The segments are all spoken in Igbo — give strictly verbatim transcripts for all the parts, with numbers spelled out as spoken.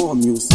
More music.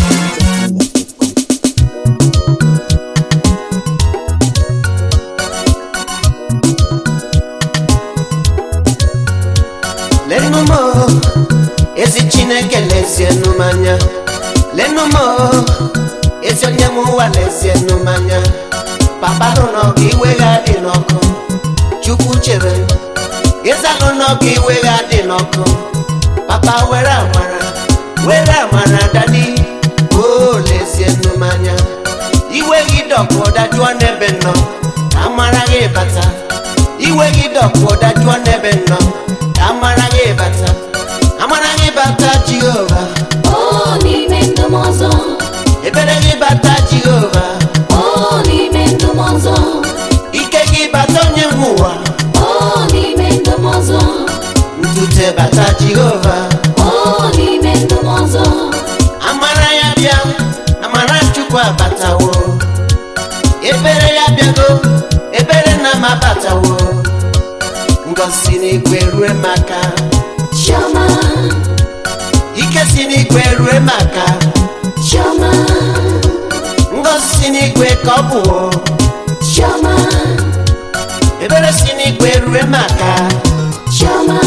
Leno mo, ezi Chineke lezie n'umanya. Leno mo, ezi onye mụwa lezie n'umanya. Papa no gi wega dị n'ọkụ. Chukwu chere, ịzalụ n'oge iwega dị n'ọkụ. Papa were amara, were amara dadi. Oh lezie n'umanya. Iwe gị dọkụ dajụọ n'ebe nọ. Amara gị bata. Iwe gị dọkụ dajụọ n'ebe nọ. Amara gị bata, amara gị bata Jehova. Oh n'ime ndụ m ọzọ. Ebere gị bata Jehova. Oh n'ime ndụ m ọzọ. Ike gị bata onye nwe ụwa. Oh n'ime ndụ m ọzọ. Ntute bata Jehova. Oh n'ime ndụ m ọzọ. Amara ya bịa, amara Chukwu abatawo. Ebere ya bịago, ebere na m abatawo. Ngozi n'igwe rue maka Chioma. Ike si n'igwe rue maka Chioma. Ngozi n'igwe ka ọ bụ Chioma. ebere si n'igwe rue maka Chioma.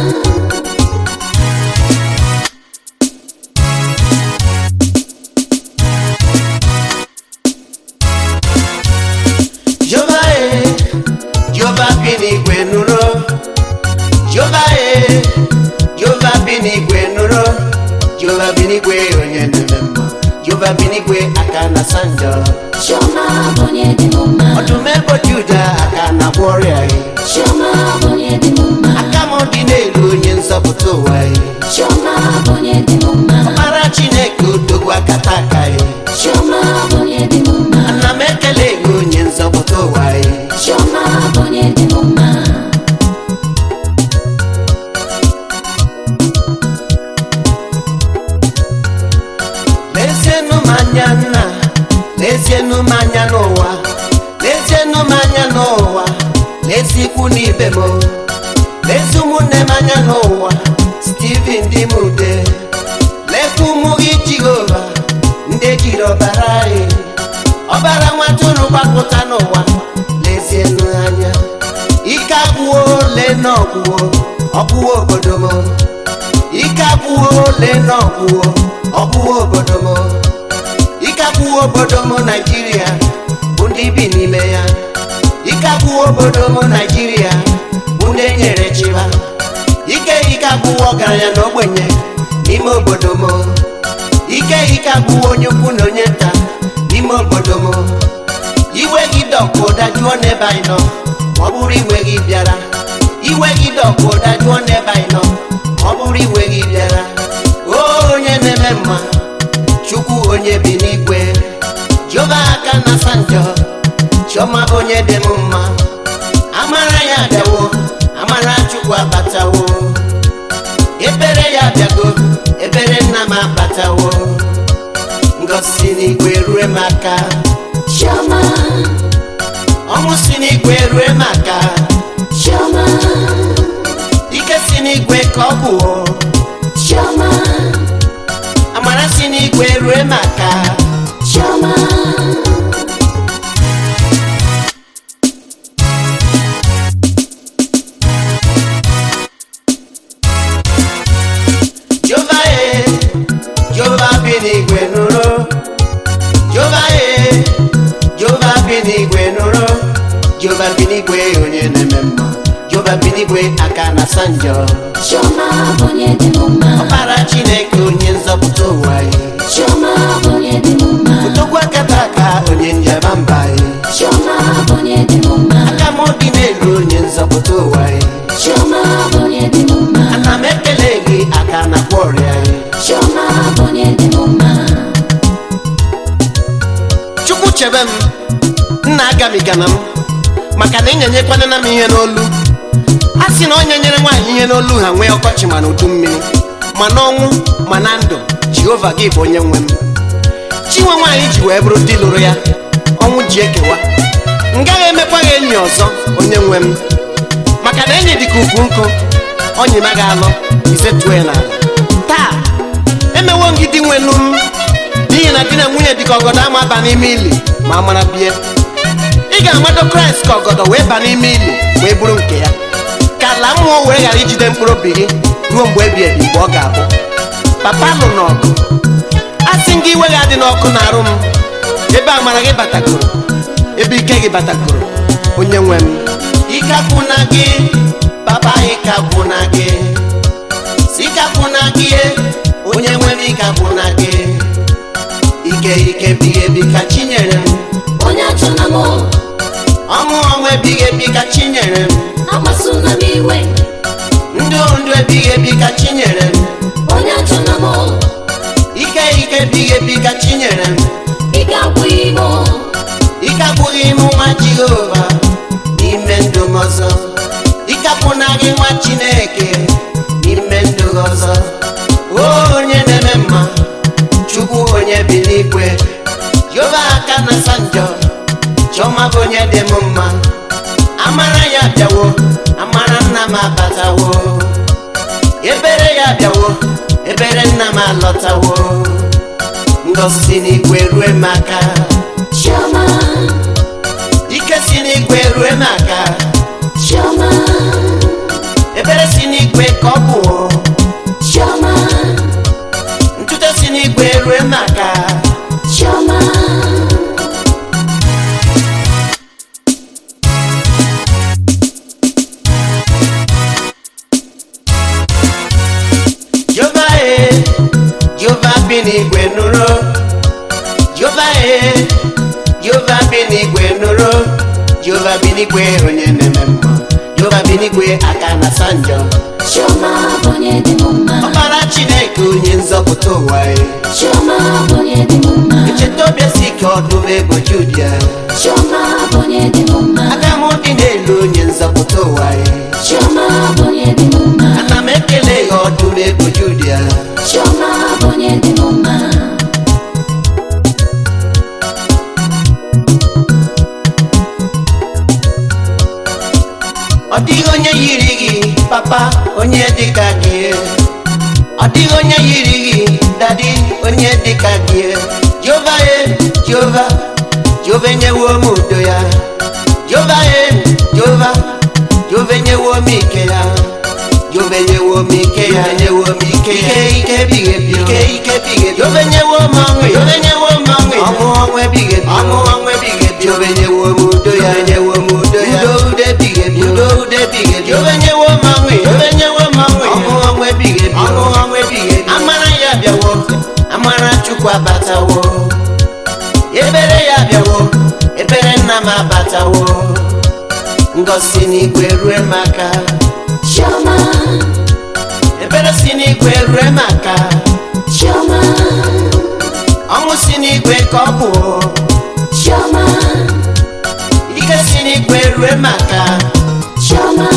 Jehova e, Jehova bi n'igwe nụrụ. Jehova e, Jehova bi n'igwe nụrụ. Jehova bi n'igwe onye na-eme mma. Jehova bi n'igwe aka na sanjọ. Chioma bụ onye dị m mma. Ọdụm ebo Juda aka na gwọ ọrịa e. Chioma bụ onye dị m mma. Aka m dị n'elu onye nzọpụta ụwa e. Chioma bụ onye dị m mma. Ọkpara Chineke odogwu akata aka e. Chioma bụ onye dị m mma. Ana m ekele ego onye nzọpụta ụwa e. Chioma bụ onye dị m mma. Lezienụ m anya nna, lezienụ m anya n'ụwa, lezienụ m anya n'ụwa, lezikwu n'ibe m, lezi ụmụnne m anya n'ụwa, Steven dị m ude, lekwa ụmụ gị Jehova, ndị jiri ọbara anyị, ọbara nwatụrụ gbapụta n'ụwa, lezienụ anya, ike agwụwo ole n'ọgwụwo, ọgwụwo obodo m, ike agwụwo ole n'ọgwụwo, ọgwụwo obodo m, ike agwụwo obodo m Naijiria bụ ndị bi n'ime ya, ike agwụwo obodo m Naijiria bụ ndị enyere chiba, ike ike agwụwo ọgaranya na ogbenye n'ime obodo m, ike ike agwụwo onye ukwu na onye nta n'ime obodo m, iwe gị dọkụ dajụọ n'ebe anyị nọ ma ọ bụrụ iwe gị bịara, iwe gị dọkụ dajụọ n'ebe anyị nọ ma ọ bụrụ iwe gị bịara. O onye na-eme mma, Chukwu onye bi n'igwe, Jehova aka na sanjọ, Chioma bụ onye dị m mma, amara ya bịawo, amara Chukwu abatawo, ebere ya bịago, ebere nna m abatawo, ngozi n'igwe rue maka Chioma. ọnwụ si n'igwe rue maka Chioma. ike si n'igwe ka ọ bụ Chioma. amara si n'igwe rue maka Chioma. Jehova e, Jehova bi n'igwe nụrụ. Jehova e, Jehova bi n'igwe nụrụ. Jehova bi n'igwe onye na-eme mma. Jehova bi n'igwe aka na sanjọ. Chioma bụ onye dị m mma. Ọkpara Chineke onye nzọpụta ụwa e. Chioma bụ onye dị m mma. Odogwu akata aka onye njeba mba e. Chioma bụ onye dị m mma. Aka m dị n'elu onye nzọpụta ụwa e. Chioma bụ onye dị m mma. Ana m ekele gị aka na gwọ ọrịa e. Chioma bụ onye dị m mma. Chukwu chebe m, nna agamigana m, maka na ịnyenyekwana m ihe n'olu. A sị na onye nyere nwaanyị ihe n'olu ha nwee ọkọchị ma na udu mmiri, ma n'ọnwụ ma na ndụ, Jehova gị bụ onye nwe m. Chinwe nwaanyị ji wee bụrụ di lụrụ ya, ọnwụ ji ekewa. M gaghị emekwa gị enyi ọzọ, onye nwe m, maka na enyi dịka ukwu nkụ, onye ma ga-alụ ise tue n'ala. Taa emewo ngidi nwenu m n'ihi na di na nwunye dịka ọgọdọ ama ba n'ime ili ma amara bie. Ị ga-amado Kraịst ka ọgọdọ wee ba n'ime ili wee bụrụ nke ya, ka ala mmụọ wee ghara ijide mkpụrụ obi gị ruo mgbe ebi ebi mgbe ọ ga-abụ. Papa lụ n'ọgụ, asị gị iwe ga-adị n'ọkụ na-arụ m ebe amara gị batagoro, ebe ike gị batagoro. Onye nwe m, ike akwụna gị papa, ike akwụna gị, ike akwụna gị onye nwe m, ike akwụna gị. Ike ike bighị ebi ka chi nyere m, onye achọna m ọṅụ ọṅụ ebighị ebi ka chi nyere m, agbasona m iwe ndụ ndụ ebighị ebi ka chi nyere m, onye achọna m ike ike ebighị ebi ka chi nyere m. ike abụghị m Ike abụghị m nwa Jehova n'ime ndụ m ọzọ, ike akwụna gị nwa Chineke n'ime ndụ gị ọzọ. O onye na-eme mma, Chukwu onye bi n'igwe, Jehova aka na sanjọ, Chiọma bụ onye dị m mma. Amara ya bịawo, amara nna m abatawo, ebere ya bịawo, ebere nna m alọtawo. Ngọzi si n'igwe rue m aka, Chiọma, ike si n'igwe rue m aka, Chiọma, ebere si n'igwe ka ọ bụ, Chiọma, ntute si n'igwe rue m aka. Chiọma, Jehova e, Jehova bi n'igwe nụrụ, Jehova e, Jehova bi n'igwe nụrụ, Jehova bi n'igwe onye na-eme mma, Jehova bi n'igwe aka na sanjọ. Chiọma bụ onye dị m mma, Ọkpara Chineke onye nzọpụta ụwa e, Chiọma bụ onye dị m mma, echeta obi esi ike ọdụm ebo Judia, Chiọma bụ onye dị m mma, aka m dị n'elu onye nzọpụta ụwa e, Chiọma bụ onye dị m mma, ana m ekele ya ọdụm ebo Judia. Chiọma bụ onye dị m mma. Ọ dịghị onye yiri gị papa, onye dịka gị. Ọ dịghị onye yiri gị dadi, onye dịka gị. Jehova e, Jehova, Jehova enyewo m udo ya. Jehova e, Jehova, Jehova enyewo m ike ya. Jehova enyewo m ike ya, enyewo m ike ya. Ike ike ebighị ebi, ike ike ebighị ebi. Jehova enyewo m ọṅụ, Jehova enyewo m ọṅụ, ọṅụ ọṅụ ebighị ebi, ọṅụ ọṅụ ebighị ebi. Jehova enyewo m udo ya, enyewo m udo ya. Udo udo ebighị ebi, udo udo ebighị ebi. Jehova enyewo m ọṅụ, Jehova enyewo m ọṅụ, ọṅụ ọṅụ ebighị ebi, ọṅụ ọṅụ ebighị ebi. Amara ya bịawo, amara Chukwu abatawo, ebere ya bịawo, ebere nna m abatawo. Ngọzi n'igwe rue m aka, Chiọma, ebere si n'igwe rue m aka, Chiọma, ọṅụ si n'igwe ka ọ bụ, Chiọma, ike si n'igwe rue m aka. Chiọma,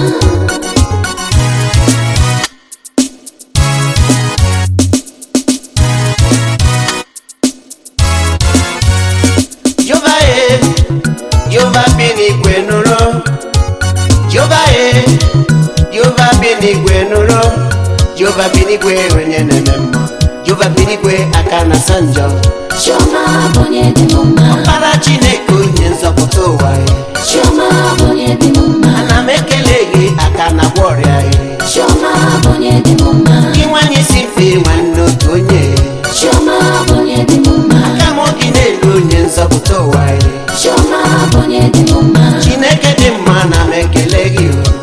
Jehova e, Jehova bi n'igwe nụrụ, Jehova e, Jehova bi n'igwe nụrụ, Jehova bi n'igwe onye na-eme mma, Jehova bi n'igwe aka na sanjọ. Chiọma bụ onye dị m mma, Ọkpara Chineke onye nzọpụta ụwa e, Chiọma bụ onye dị m mma, ana m ekele gị aka na gwa ọrịa e. Chiọma bụ onye dị m mma, Gị nwanyị si mfe nwanne otu onye e, Chiọma bụ onye dị m mma, aka m dị n'elu onye nzọpụta ụwa e. Chiọma bụ onye dị m mma. Chineke dị mma, na m ekele gị o.